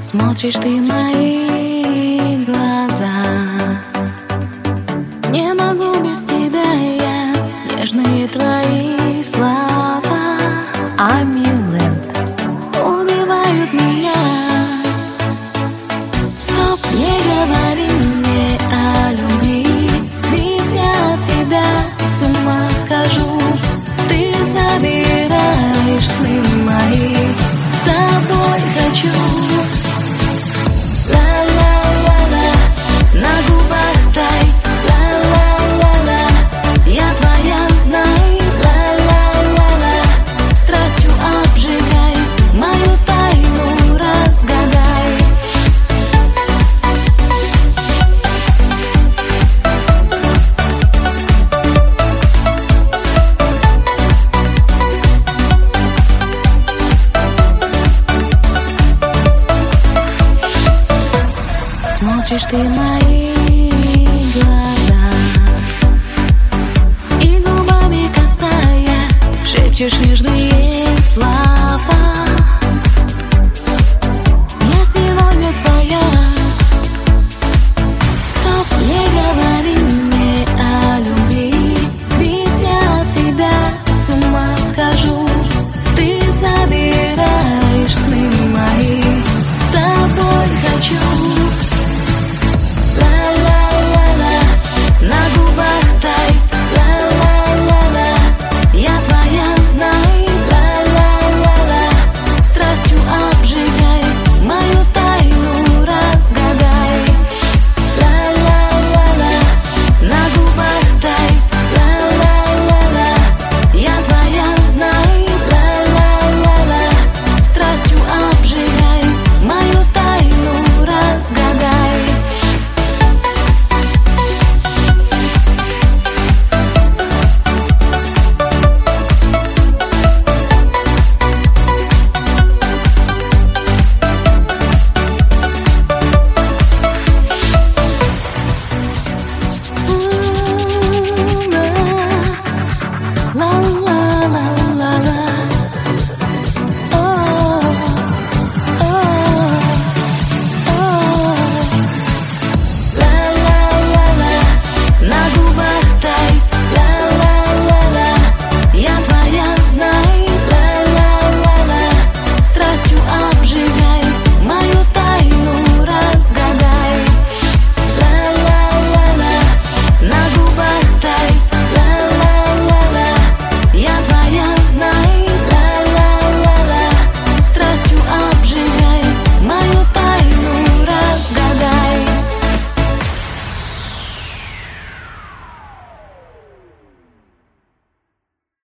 Смотришь ты в мои глаза, не могу без тебя я. Нежные твои слова Амиленд убивают меня. Стоп, не говори мне о любви, ведь я от тебя с ума схожу. Ты забираешь сны мои, с тобой хочу. Ла-ла-ла-ла, на губах тай, ла-ла-ла-ла, я твоя, знай, ла-ла-ла-ла, страстью обжигай, мою тайну разгадай. Смотришь ты в мои глаза и губами касаясь, шепчешь нежные слова. Я сегодня твоя. Стоп, не говори мне о любви, ведь я от тебя с ума схожу. Ты забираешь сны мои, с тобой хочу. На губах тай, ла-ла-ла-ла, я твоя, знай, ла-ла-ла-ла, страстью обжигай, мою тайну разгадай. Ла-ла-ла-ла, на губах тай, ла-ла-ла-ла, я твоя, знай, ла-ла-ла-ла, страстью обжигай, мою тайну разгадай. La